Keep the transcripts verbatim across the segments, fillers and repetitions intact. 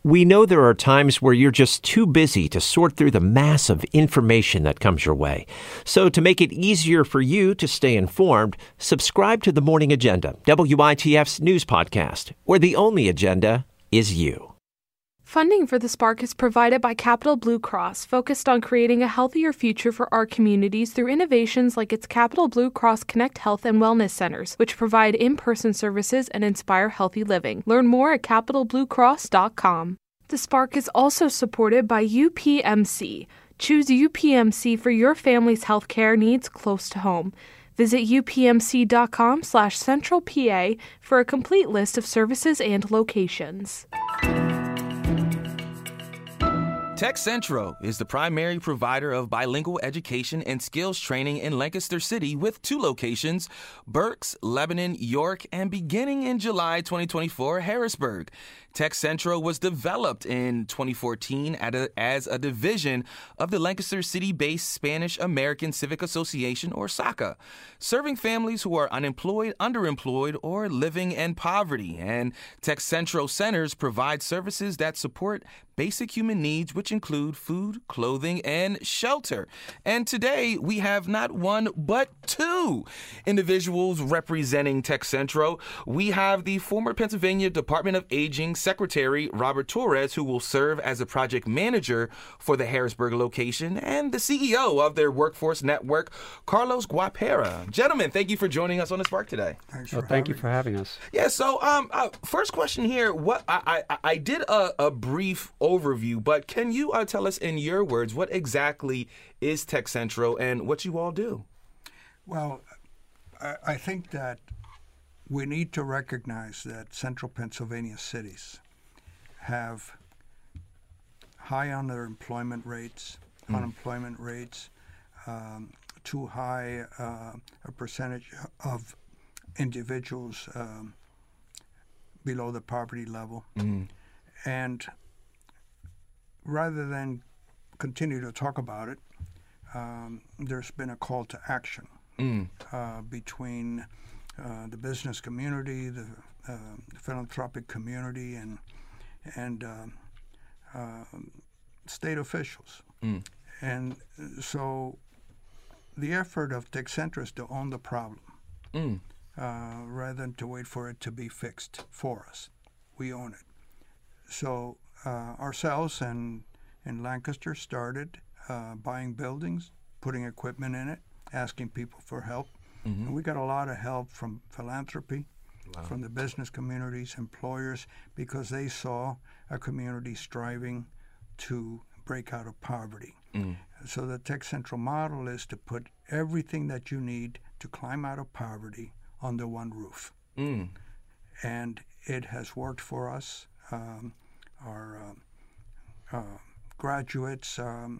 We know there are times where you're just too busy to sort through the mass of information that comes your way. So to make it easier for you to stay informed, subscribe to The Morning Agenda, W I T F's news podcast, where the only agenda is you. Funding for the Spark is provided by Capital Blue Cross, focused on creating a healthier future for our communities through innovations like its Capital Blue Cross Connect Health and Wellness Centers, which provide in-person services and inspire healthy living. Learn more at capital blue cross dot com. The Spark is also supported by U P M C. Choose U P M C for your family's healthcare needs close to home. Visit U P M C dot com slash central P A for a complete list of services and locations. Tech Centro is the primary provider of bilingual education and skills training in Lancaster City with two locations, Berks, Lebanon, York, and beginning in July twenty twenty-four, Harrisburg. Tech Centro was developed in twenty fourteen at a, as a division of the Lancaster City-based Spanish American Civic Association, or S A C A, serving families who are unemployed, underemployed, or living in poverty. And Tech Centro centers provide services that support basic human needs, which include food, clothing, and shelter. And today, we have not one, but two individuals representing Tech Centro. We have the former Pennsylvania Department of Aging Secretary, Robert Torres, who will serve as a project manager for the Harrisburg location, and the C E O of their workforce network, Carlos Guapera. Gentlemen, thank you for joining us on the Spark today. Thanks for well, thank you having for having us. Yeah, so um, uh, first question here. What I I, I did a, a brief overview, but can you uh, tell us in your words what exactly is Tech Centro and what you all do? Well, I, I think that we need to recognize that central Pennsylvania cities have high underemployment rates, mm. unemployment rates, um, too high uh, a percentage of individuals um, below the poverty level. Mm. And rather than continue to talk about it, um, there's been a call to action mm. uh, between uh, the business community, the, uh, the philanthropic community, and and uh, uh, state officials. Mm. And so the effort of Tech Centro is to own the problem mm. uh, rather than to wait for it to be fixed for us. We own it. So uh, ourselves and in Lancaster started uh, buying buildings, putting equipment in it, asking people for help. Mm-hmm. And we got a lot of help from philanthropy, wow. from the business communities, employers, because they saw a community striving to break out of poverty. Mm. So the Tech Centro model is to put everything that you need to climb out of poverty under one roof. Mm. And it has worked for us. Um, our uh, uh, graduates, um,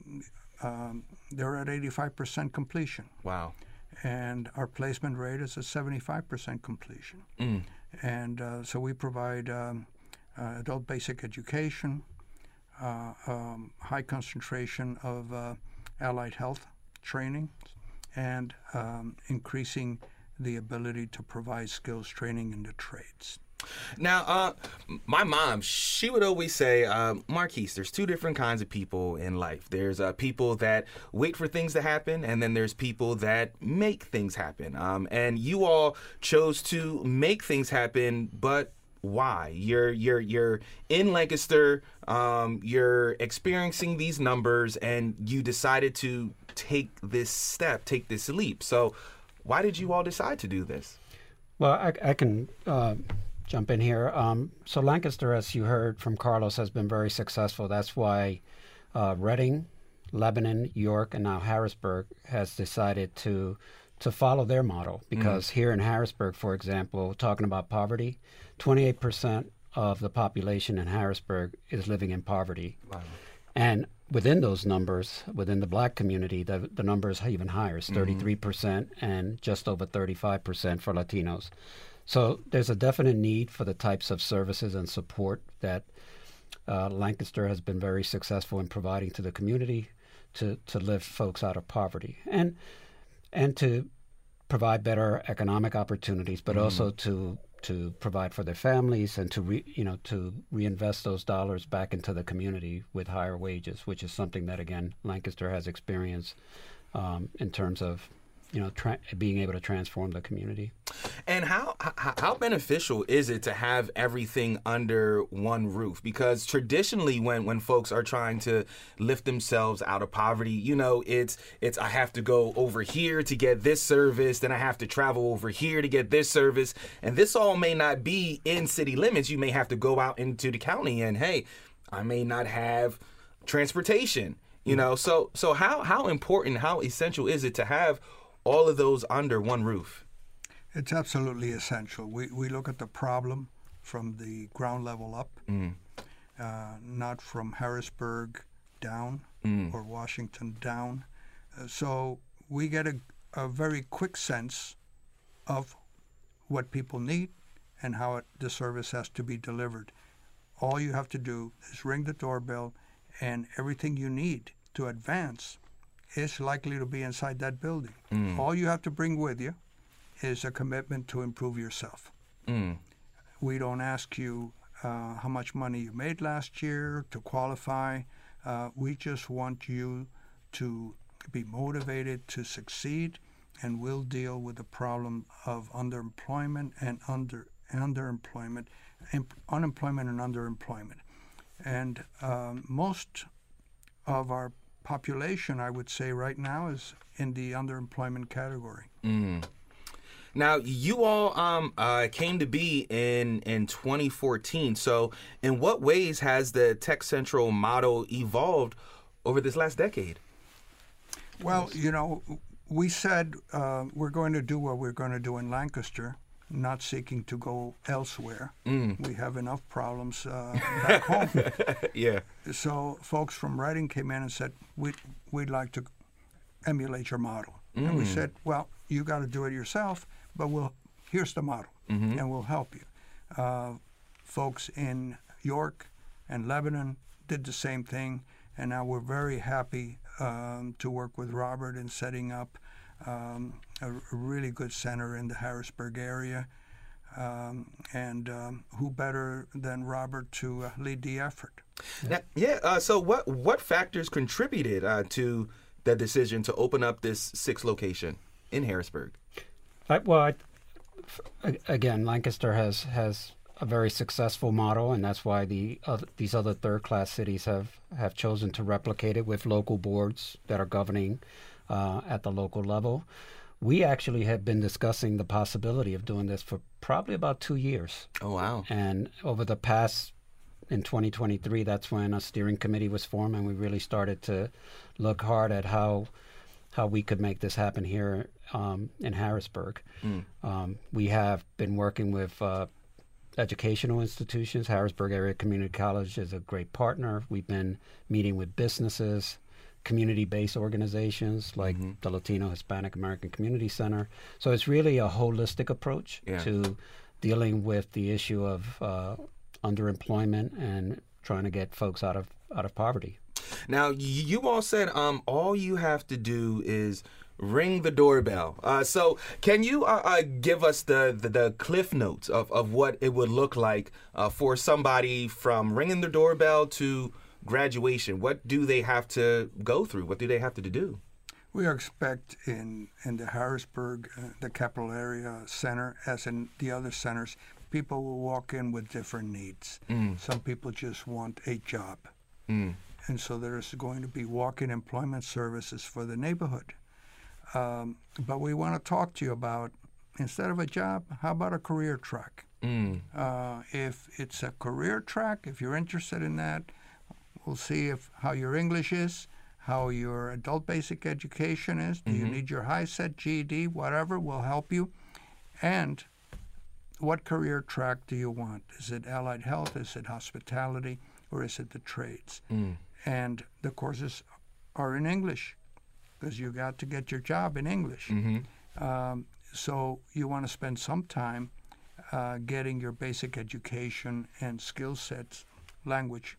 um, they're at eighty-five percent completion. Wow. And our placement rate is at seventy-five percent completion. Mm. And uh, so we provide um, uh, adult basic education, uh, um, high concentration of uh, allied health training, and um, increasing the ability to provide skills training in the trades. Now, uh, my mom, she would always say, uh, Marquise, there's two different kinds of people in life. There's uh, people that wait for things to happen, and then there's people that make things happen. Um, and you all chose to make things happen, but why? You're you're you're in Lancaster, um, you're experiencing these numbers, and you decided to take this step, take this leap. So why did you all decide to do this? Well, I, I can... Uh, jump in here. Um, so Lancaster, as you heard from Carlos, has been very successful. That's why uh, Reading, Lebanon, York, and now Harrisburg has decided to to follow their model. Because mm. here in Harrisburg, for example, talking about poverty, twenty-eight percent of the population in Harrisburg is living in poverty. Wow. And within those numbers, within the black community, the, the number is even higher. It's thirty-three percent mm-hmm. and just over thirty-five percent for Latinos. So there's a definite need for the types of services and support that uh, Lancaster has been very successful in providing to the community to, to lift folks out of poverty and and to provide better economic opportunities, but mm-hmm. also to to provide for their families and to re, you know to reinvest those dollars back into the community with higher wages, which is something that again Lancaster has experienced um, in terms of you know tra- being able to transform the community. And how, how how beneficial is it to have everything under one roof? Because traditionally, when, when folks are trying to lift themselves out of poverty, you know, it's it's I have to go over here to get this service, then I have to travel over here to get this service, and this all may not be in city limits. You may have to go out into the county, and hey, I may not have transportation. You know, so so how how important, how essential is it to have all of those under one roof? It's absolutely essential. We we look at the problem from the ground level up, mm. uh, not from Harrisburg down mm. or Washington down. Uh, so we get a, a very quick sense of what people need and how it, the service has to be delivered. All you have to do is ring the doorbell, and everything you need to advance is likely to be inside that building. Mm. All you have to bring with you is a commitment to improve yourself. Mm. We don't ask you uh, how much money you made last year to qualify. Uh, we just want you to be motivated to succeed, and we'll deal with the problem of underemployment and under underemployment, imp- unemployment and underemployment. And um, most of our population, I would say right now, is in the underemployment category. Mm. Now, you all um, uh, came to be in, in twenty fourteen. So in what ways has the Tech Central model evolved over this last decade? Well, you know, we said uh, we're going to do what we're going to do in Lancaster, not seeking to go elsewhere. Mm. We have enough problems uh, back home. Yeah. So folks from Reading came in and said, we'd, we'd like to emulate your model. Mm. And we said, well, you got to do it yourself, but we'll here's the model, mm-hmm. and we'll help you. Uh, folks in York and Lebanon did the same thing, and now we're very happy um, to work with Robert in setting up um, a, a really good center in the Harrisburg area. Um, and um, who better than Robert to uh, lead the effort? Now, yeah. Uh, so, what what factors contributed uh, to the decision to open up this sixth location in Harrisburg? I, well, I, f- again, Lancaster has has a very successful model, and that's why the other, these other third-class cities have, have chosen to replicate it with local boards that are governing uh, at the local level. We actually have been discussing the possibility of doing this for probably about two years. Oh, wow. And over the past, in twenty twenty-three, that's when a steering committee was formed, and we really started to look hard at how how we could make this happen here um, in Harrisburg. Mm. Um, we have been working with uh, educational institutions. Harrisburg Area Community College is a great partner. We've been meeting with businesses, community-based organizations like mm-hmm. the Latino Hispanic American Community Center. So it's really a holistic approach yeah. to dealing with the issue of uh, underemployment and trying to get folks out of out of poverty. Now, you all said um, all you have to do is ring the doorbell. Uh, so can you uh, uh, give us the, the, the cliff notes of, of what it would look like uh, for somebody from ringing the doorbell to graduation? What do they have to go through? What do they have to do? We expect in, in the Harrisburg, uh, the capital area center, as in the other centers, people will walk in with different needs. Mm. Some people just want a job. Mm. And so there's going to be walk-in employment services for the neighborhood. Um, but we want to talk to you about, instead of a job, how about a career track? Mm. Uh, if it's a career track, if you're interested in that, we'll see if how your English is, how your adult basic education is. Do mm-hmm. you need your high-set G E D? Whatever will help you. And what career track do you want? Is it allied health? Is it hospitality? Or is it the trades? Mm. And the courses are in English because you got to get your job in English. Mm-hmm. Um, so you want to spend some time uh, getting your basic education and skill sets, language,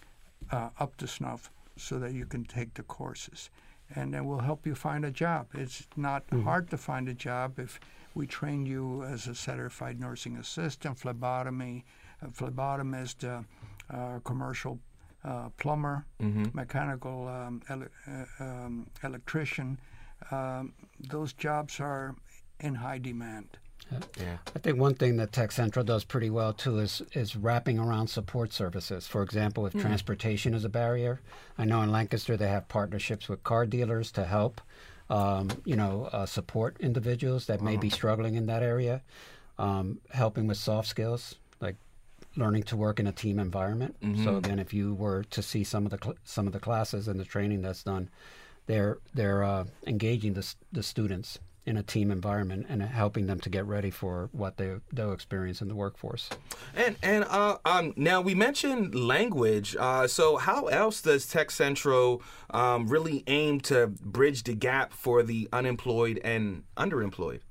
uh, up to snuff so that you can take the courses. And then we'll help you find a job. It's not mm-hmm. hard to find a job if we train you as a certified nursing assistant, phlebotomy, a phlebotomist, uh, uh, commercial uh, plumber, Mm-hmm. mechanical um, ele- uh, um, electrician. Um, those jobs are in high demand. Yeah. I think one thing that Tech Central does pretty well too is is wrapping around support services. For example, if transportation is a barrier, I know in Lancaster they have partnerships with car dealers to help, um, you know, uh, support individuals that may be struggling in that area, um, helping with soft skills like learning to work in a team environment. So again, if you were to see some of the cl- some of the classes and the training that's done, they're they're uh, engaging the s- the students in a team environment and helping them to get ready for what they they'll experience in the workforce. And and uh, um, now we mentioned language. Uh, so how else does Tech Central um, really aim to bridge the gap for the unemployed and underemployed?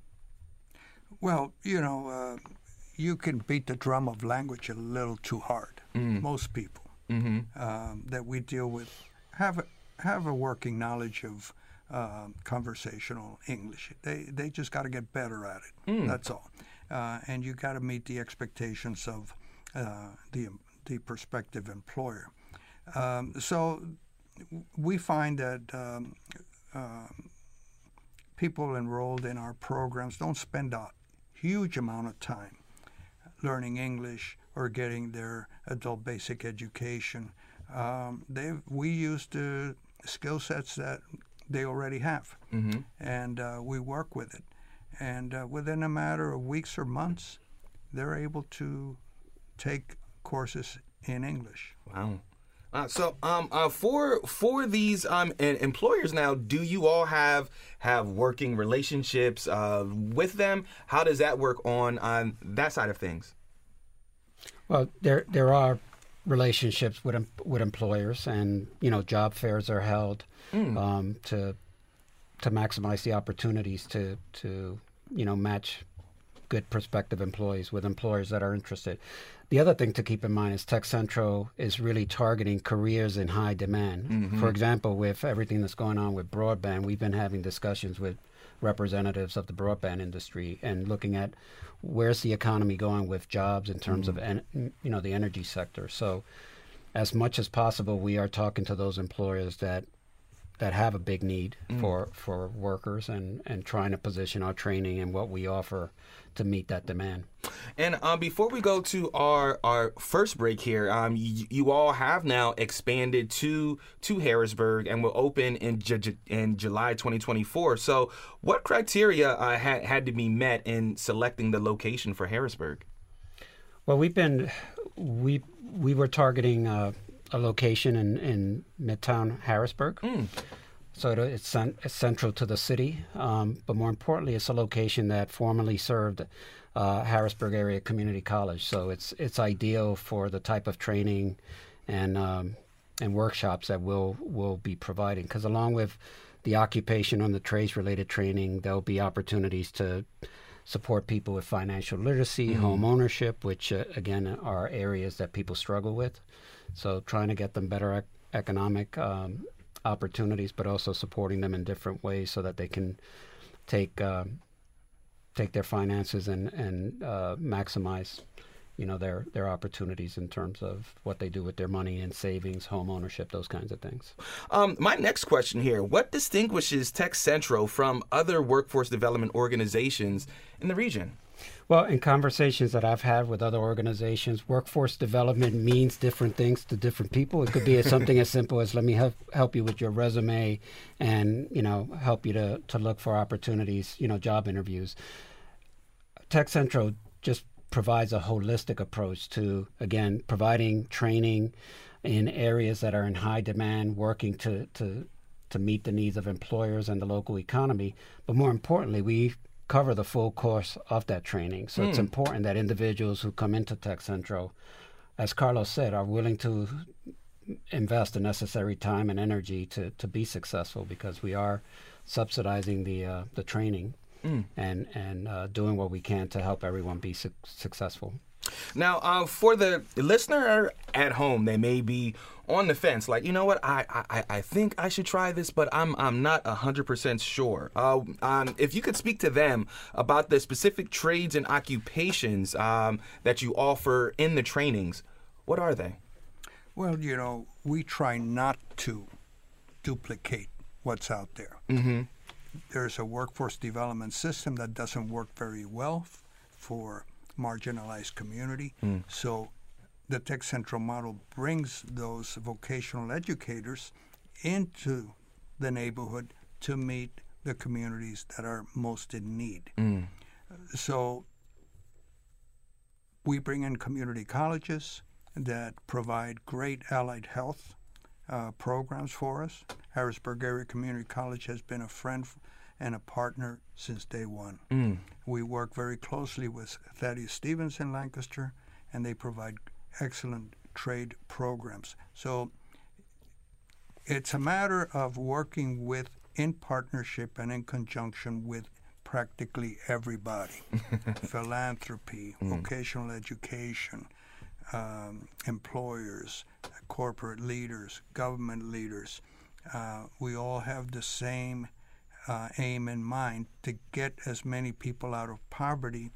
Well, you know, uh, you can beat the drum of language a little too hard. Most people Mm-hmm. um, that we deal with have a, have a working knowledge of um, conversational English. They they just got to get better at it. That's all. Uh, and you got to meet the expectations of uh, the the prospective employer. Um, so we find that um, uh, people enrolled in our programs don't spend a huge amount of time learning English or getting their adult basic education. Um, they we use the skill sets that they already have, Mm-hmm. and uh, we work with it. And uh, within a matter of weeks or months, they're able to take courses in English. Wow. Uh, so, um, uh, for for these um em- employers now, do you all have have working relationships uh, with them? How does that work on on that side of things? Well, there there are relationships with em- with employers, and you know, job fairs are held um, to to maximize the opportunities to to you know match good prospective employees with employers that are interested. The other thing to keep in mind is Tech Central is really targeting careers in high demand. For example, with everything that's going on with broadband, we've been having discussions with representatives of the broadband industry and looking at where's the economy going with jobs in terms of en- you know the energy sector. So as much as possible, we are talking to those employers that that have a big need for, for workers and, and trying to position our training and what we offer to meet that demand. And um, before we go to our, our first break here, um, you, you all have now expanded to to Harrisburg and will open in Ju- in July twenty twenty-four. So, what criteria uh, had had to be met in selecting the location for Harrisburg? Well, we've been we we were targeting uh, a location in, in Midtown Harrisburg. So it, it's, cen- it's central to the city, um, but more importantly, it's a location that formerly served uh, Harrisburg Area Community College. So it's it's ideal for the type of training and um, and workshops that we'll we'll be providing. Because along with the occupation and the trades-related training, there'll be opportunities to support people with financial literacy, home ownership, which uh, again are areas that people struggle with. So trying to get them better ec- economic um, opportunities, but also supporting them in different ways so that they can take um, take their finances and and uh, maximize, you know, their their opportunities in terms of what they do with their money and savings, home ownership, those kinds of things. Um, my next question here: what distinguishes Tech Central from other workforce development organizations in the region? Well, in conversations that I've had with other organizations, workforce development means different things to different people. It could be something as simple as let me help help you with your resume and, you know, help you to, to look for opportunities, you know, job interviews. Tech Central just provides a holistic approach to, again, providing training in areas that are in high demand, working to, to, to meet the needs of employers and the local economy. But more importantly, we cover the full course of that training. So it's important that individuals who come into Tech Central, as Carlos said, are willing to invest the necessary time and energy to, to be successful, because we are subsidizing the uh, the training and and uh, doing what we can to help everyone be su- successful. Now, uh, for the listener at home, they may be on the fence, like, you know what, I I, I think I should try this, but I'm I'm not one hundred percent sure. Uh, um, if you could speak to them about the specific trades and occupations um, that you offer in the trainings, what are they? Well, you know, we try not to duplicate what's out there. Mm-hmm. There's a workforce development system that doesn't work very well f- for marginalized community. Mm. So the Tech Central model brings those vocational educators into the neighborhood to meet the communities that are most in need. Mm. So we bring in community colleges that provide great allied health uh, programs for us. Harrisburg Area Community College has been a friend f- and a partner since day one. Mm. We work very closely with Thaddeus Stevens in Lancaster, and they provide excellent trade programs. So it's a matter of working with, in partnership and in conjunction with practically everybody. Philanthropy, Mm. vocational education, um, employers, corporate leaders, government leaders. Uh, we all have the same uh, aim in mind to get as many people out of poverty,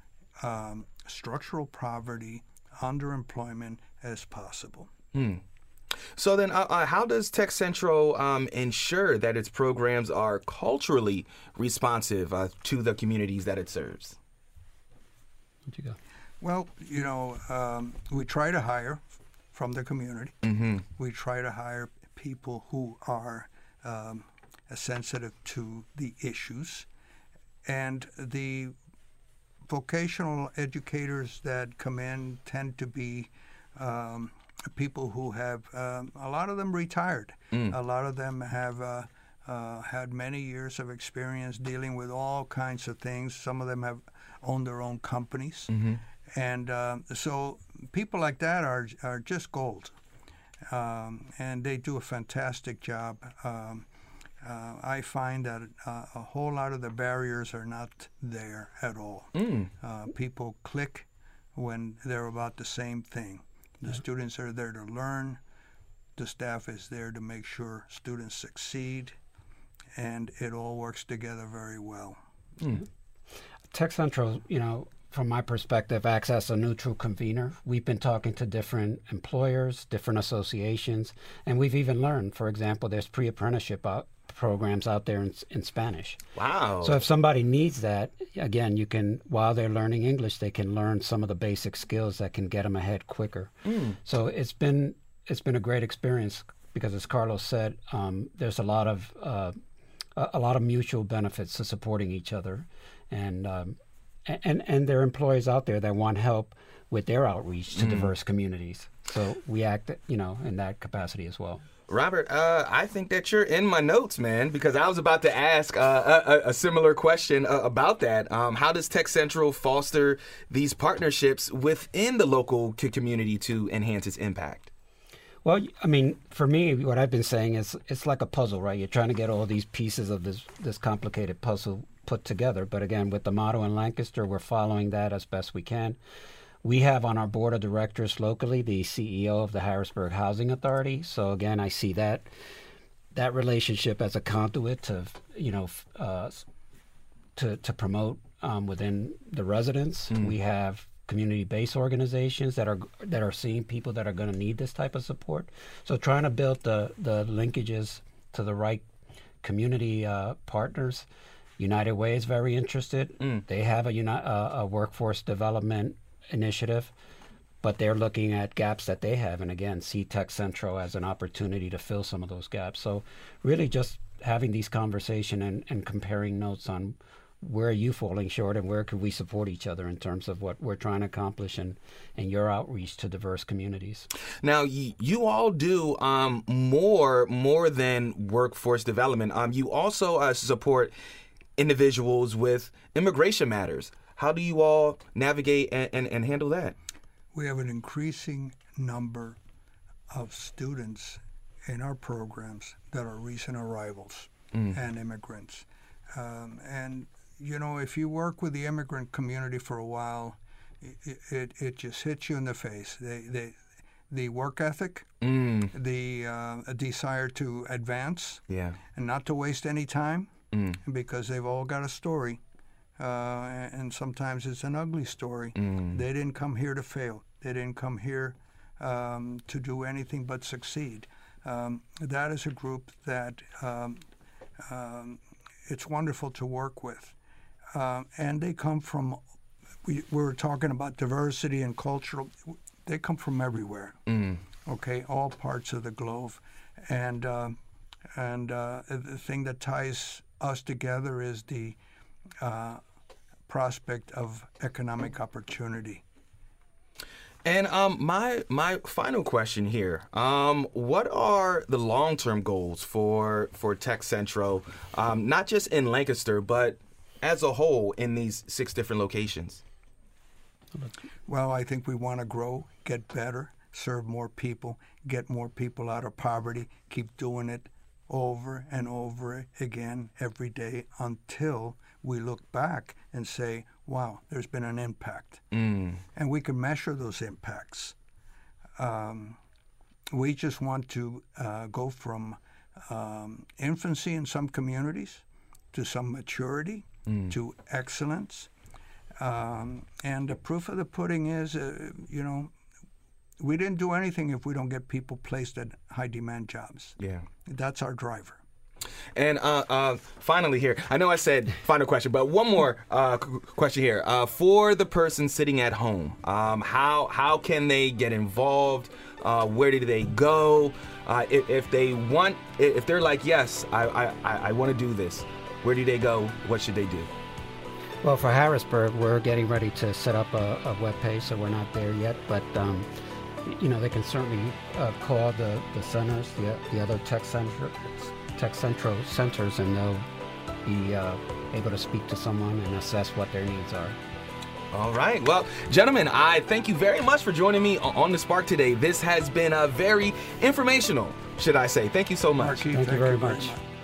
um, structural poverty, underemployment as possible. Mm. So then, uh, uh, how does Tech Central um, ensure that its programs are culturally responsive uh, to the communities that it serves? Where'd you go? Well, you know, um, we try to hire from the community. Mm-hmm. We try to hire people who are um, sensitive to the issues. And the vocational educators that come in tend to be um, people who have, um, a lot of them retired. Mm. A lot of them have uh, uh, had many years of experience dealing with all kinds of things. Some of them have owned their own companies. Mm-hmm. And uh, so people like that are are just gold. Um, and they do a fantastic job. Um, uh, I find that uh, a whole lot of the barriers are not there at all. Mm. Uh, people click when they're about the same thing. The yeah. students are there to learn. The staff is there to make sure students succeed. And it all works together very well. Mm. Tech Central, you know, from my perspective, acts as a neutral convener. We've been talking to different employers, different associations, and we've even learned, for example, there's pre-apprenticeship out, programs out there in, in Spanish. Wow. So if somebody needs that, again, you can, while they're learning English, they can learn some of the basic skills that can get them ahead quicker. Mm. So it's been it's been a great experience because, as Carlos said, um, there's a lot of uh, a, a lot of mutual benefits to supporting each other, and um, And, and there are employees out there that want help with their outreach to mm. diverse communities. So we act, you know, in that capacity as well. Robert, uh, I think that you're in my notes, man, because I was about to ask uh, a, a similar question uh, about that. Um, how does Tech Central foster these partnerships within the local community to enhance its impact? Well, I mean, for me, what I've been saying is it's like a puzzle, right? You're trying to get all these pieces of this this complicated puzzle put together. But again, with the motto in Lancaster, we're following that as best we can. We have on our board of directors locally the C E O of the Harrisburg Housing Authority. So again, I see that that relationship as a conduit to, you know, uh, to to promote um, within the residents. Mm. We have community-based organizations that are that are seeing people that are going to need this type of support. So trying to build the the linkages to the right community uh, partners. United Way is very interested. Mm. They have a, uni- uh, a workforce development initiative, but they're looking at gaps that they have, and again, see Tech Central as an opportunity to fill some of those gaps. So really just having these conversations and, and comparing notes on where are you falling short and where could we support each other in terms of what we're trying to accomplish and, and your outreach to diverse communities. Now, you, you all do um, more, more than workforce development. Um, you also uh, support individuals with immigration matters. How do you all navigate and, and, and handle that? We have an increasing number of students in our programs that are recent arrivals mm. and immigrants. Um, and, you know, if you work with the immigrant community for a while, it, it, it just hits you in the face. They, they, the work ethic, Mm. the uh, a desire to advance, Yeah. and not to waste any time, Mm. because they've all got a story, uh, and sometimes it's an ugly story. Mm. They didn't come here to fail. They didn't come here um, to do anything but succeed. Um, that is a group that um, um, it's wonderful to work with. Um, and they come from, we, we were talking about diversity and cultural, they come from everywhere, Mm. okay, all parts of the globe. And, uh, and uh, the thing that ties us together is the uh, prospect of economic opportunity. And um, my my final question here: um, what are the long-term goals for for Tech Centro, um, not just in Lancaster, but as a whole in these six different locations? Well, I think we want to grow, get better, serve more people, get more people out of poverty, keep doing it over and over again every day until we look back and say, wow, there's been an impact. Mm. And we can measure those impacts. Um, we just want to uh, go from um, infancy in some communities to some maturity, Mm. to excellence. Um, and the proof of the pudding is, uh, you know, we didn't do anything if we don't get people placed at high-demand jobs. Yeah. That's our driver. And uh, uh, finally here, I know I said final question, but one more uh, qu- question here. Uh, for the person sitting at home, um, how how can they get involved? Uh, where do they go? Uh, if, if they want, if they're like, yes, I, I, I want to do this, where do they go? What should they do? Well, for Harrisburg, we're getting ready to set up a, a web page, so we're not there yet. But um, you know, they can certainly uh, call the, the centers, the, the other Tech Centro, Tech Centro centers, and they'll be uh, able to speak to someone and assess what their needs are. All right. Well, gentlemen, I thank you very much for joining me on, on The Spark today. This has been a very informational, should I say. Thank you so much. Marquis, Thank you thank very you very much. much.